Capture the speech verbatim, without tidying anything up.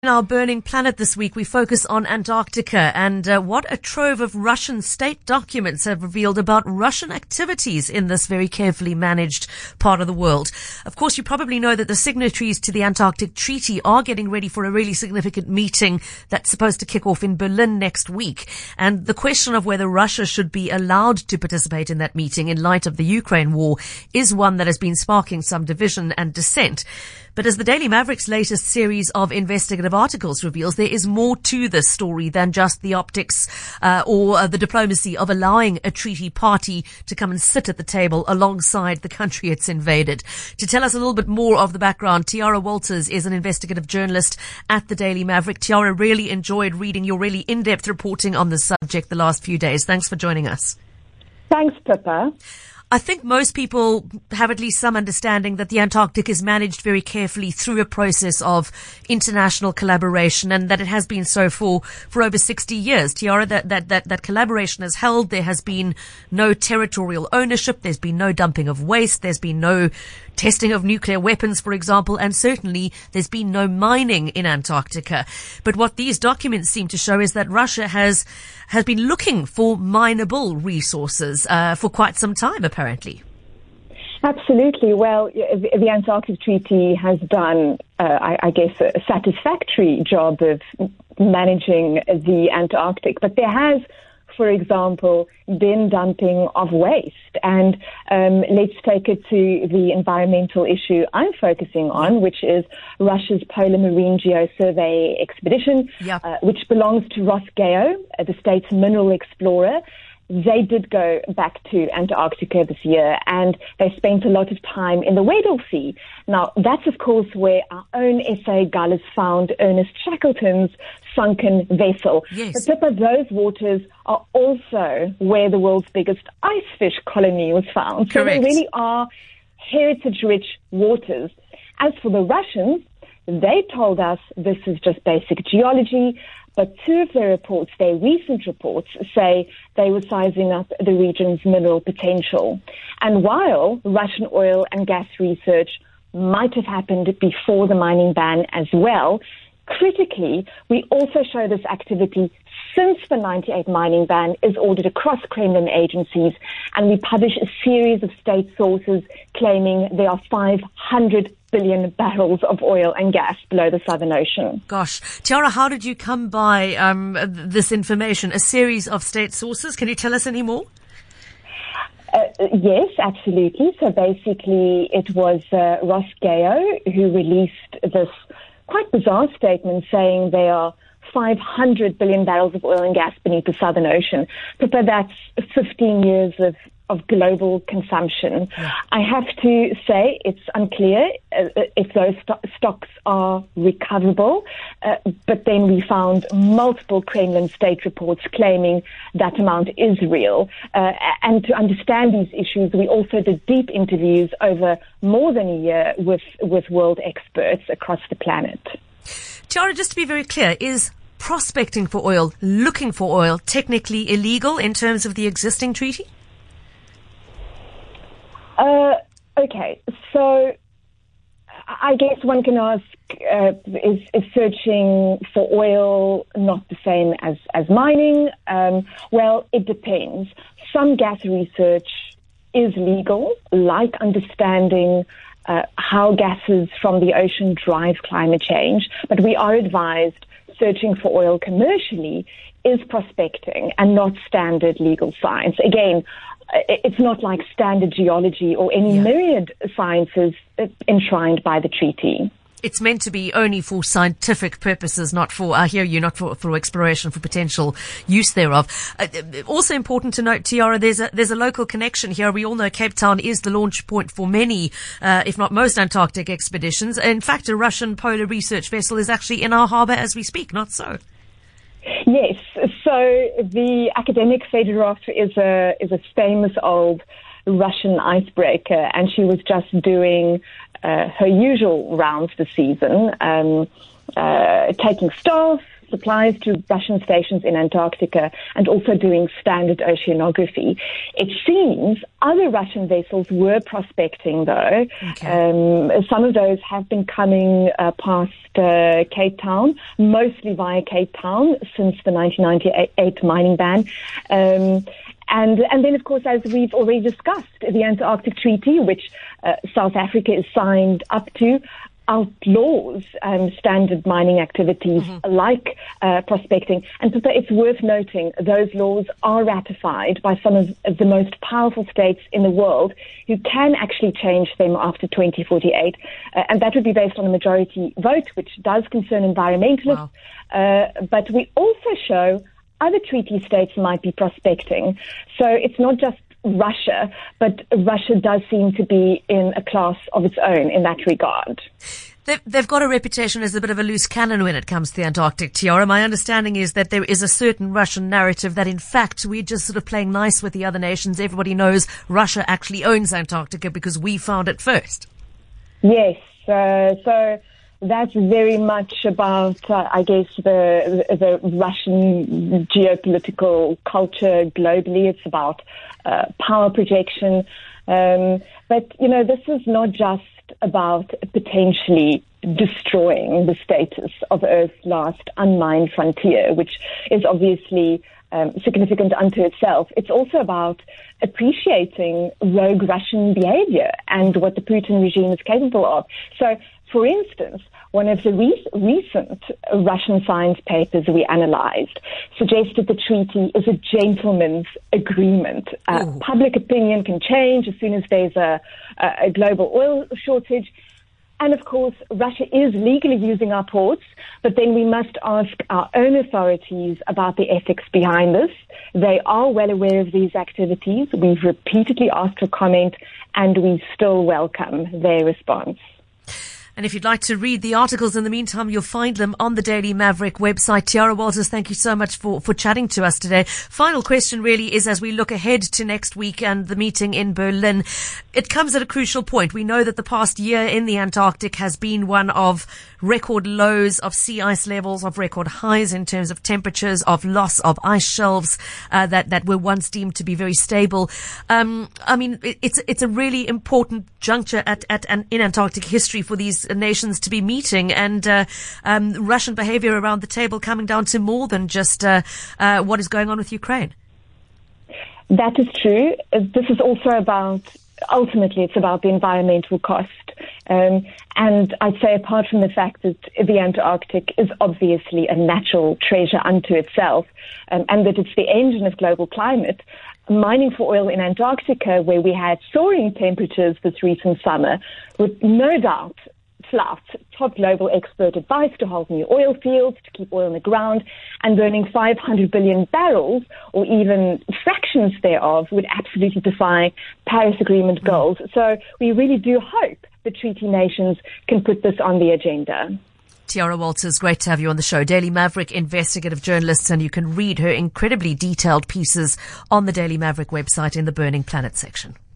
In our Burning Planet this week, we focus on Antarctica and uh, what a trove of Russian state documents have revealed about Russian activities in this very carefully managed part of the world. Of course, you probably know that the signatories to the Antarctic Treaty are getting ready for a really significant meeting that's supposed to kick off in Berlin next week. And the question of whether Russia should be allowed to participate in that meeting in light of the Ukraine war is one that has been sparking some division and dissent. But as the Daily Maverick's latest series of investigative articles reveals, there is more to this story than just the optics uh, or uh, the diplomacy of allowing a treaty party to come and sit at the table alongside the country it's invaded. To tell us a little bit more of the background, Tiara Walters is an investigative journalist at the Daily Maverick. Tiara, really enjoyed reading your really in-depth reporting on this subject the last few days. Thanks for joining us. Thanks, Pippa. I think most people have at least some understanding that the Antarctic is managed very carefully through a process of international collaboration, and that it has been so for, for over sixty years. Tiara, that, that, that, that collaboration has held. There has been no territorial ownership. There's been no dumping of waste. There's been no testing of nuclear weapons, for example, and certainly there's been no mining in Antarctica. But what these documents seem to show is that Russia has has been looking for mineable resources uh, for quite some time, apparently. Absolutely. Well, the Antarctic Treaty has done, uh, I, I guess, a satisfactory job of managing the Antarctic, but there has, for example, been dumping of waste. And um, let's take it to the environmental issue I'm focusing on, which is Russia's Polar Marine Geosurvey expedition, yep. uh, which belongs to Rosgeo, uh, the state's mineral explorer. They did go back to Antarctica this year, and they spent a lot of time in the Weddell Sea. Now, that's, of course, where our own S A Gullis found Ernest Shackleton's sunken vessel. Yes. But Pippa, those waters are also where the world's biggest ice fish colony was found. Correct. So they really are heritage-rich waters. As for the Russians, they told us this is just basic geology. But two of their reports, their recent reports, say they were sizing up the region's mineral potential. And while Russian oil and gas research might have happened before the mining ban as well, critically, we also show this activity since the ninety-eight mining ban is ordered across Kremlin agencies, and we publish a series of state sources claiming there are five hundred billion barrels of oil and gas below the Southern Ocean. Gosh. Tiara, how did you come by um, this information? A series of state sources? Can you tell us any more? Uh, yes, absolutely. So basically it was uh, Rosgeo who released this quite bizarre statement saying there are five hundred billion barrels of oil and gas beneath the Southern Ocean. But that's fifteen years of of global consumption. Yeah. I have to say it's unclear uh, if those st- stocks are recoverable, uh, but then we found multiple Kremlin state reports claiming that amount is real. Uh, and to understand these issues, we also did deep interviews over more than a year with, with world experts across the planet. Tiara, just to be very clear, is prospecting for oil, looking for oil, technically illegal in terms of the existing treaty? Uh, okay, so I guess one can ask, uh, is, is searching for oil not the same as, as mining? Um, well, it depends. Some gas research is legal, like understanding uh, how gases from the ocean drive climate change, but we are advised searching for oil commercially is prospecting and not standard legal science. Again, it's not like standard geology or any yeah. myriad sciences enshrined by the treaty. It's meant to be only for scientific purposes, not for, I hear you, not for, for exploration, for potential use thereof. Uh, also important to note, Tiara, there's a, there's a local connection here. We all know Cape Town is the launch point for many, uh, if not most Antarctic expeditions. In fact, a Russian polar research vessel is actually in our harbour as we speak, not so? Yes, so the Academic Fedorov is a is a famous old Russian icebreaker, and she was just doing uh, her usual rounds this season. Um, uh, taking staff, supplies to Russian stations in Antarctica, and also doing standard oceanography. It seems other Russian vessels were prospecting, though. Okay. Um, some of those have been coming uh, past uh, Cape Town, mostly via Cape Town since the nineteen ninety-eight mining ban. Um, And, and then, of course, as we've already discussed, the Antarctic Treaty, which uh, South Africa is signed up to, outlaws um, standard mining activities mm-hmm. like uh, prospecting. And so it's worth noting those laws are ratified by some of the most powerful states in the world who can actually change them after twenty forty-eight. Uh, and that would be based on a majority vote, which does concern environmentalists. Wow. Uh, but we also show other treaty states might be prospecting. So it's not just Russia, but Russia does seem to be in a class of its own in that regard. They've, they've got a reputation as a bit of a loose cannon when it comes to the Antarctic, Tiara. My understanding is that there is a certain Russian narrative that, in fact, we're just sort of playing nice with the other nations. Everybody knows Russia actually owns Antarctica because we found it first. Yes. Uh, so that's very much about, uh, I guess, the, the Russian geopolitical culture globally. It's about uh, power projection. Um, but, you know, this is not just about potentially destroying the status of Earth's last unmined frontier, which is obviously um, significant unto itself. It's also about appreciating rogue Russian behavior and what the Putin regime is capable of. So, for instance, one of the re- recent Russian science papers we analyzed suggested the treaty is a gentleman's agreement. Uh, public opinion can change as soon as there's a, a global oil shortage. And of course, Russia is legally using our ports, but then we must ask our own authorities about the ethics behind this. They are well aware of these activities. We've repeatedly asked for comment, and we still welcome their response. And if you'd like to read the articles in the meantime, you'll find them on the Daily Maverick website. Tiara Walters, thank you so much for, for chatting to us today. Final question really is, as we look ahead to next week and the meeting in Berlin, it comes at a crucial point. We know that the past year in the Antarctic has been one of record lows of sea ice levels, of record highs in terms of temperatures, of loss of ice shelves uh, that, that were once deemed to be very stable. Um, I mean, it, it's, it's a really important juncture at, at, an, in Antarctic history for these nations to be meeting, and uh, um, Russian behavior around the table coming down to more than just uh, uh, what is going on with Ukraine. That is true. This is also about, ultimately, it's about the environmental cost. Um, and I'd say apart from the fact that the Antarctic is obviously a natural treasure unto itself, um, and that it's the engine of global climate, mining for oil in Antarctica, where we had soaring temperatures this recent summer, would no doubt flout top global expert advice to hold new oil fields, to keep oil in the ground, and burning five hundred billion barrels, or even fractions thereof, would absolutely defy Paris Agreement goals. So we really do hope the treaty nations can put this on the agenda. Tiara Walters, great to have you on the show. Daily Maverick investigative journalist, and you can read her incredibly detailed pieces on the Daily Maverick website in the Burning Planet section.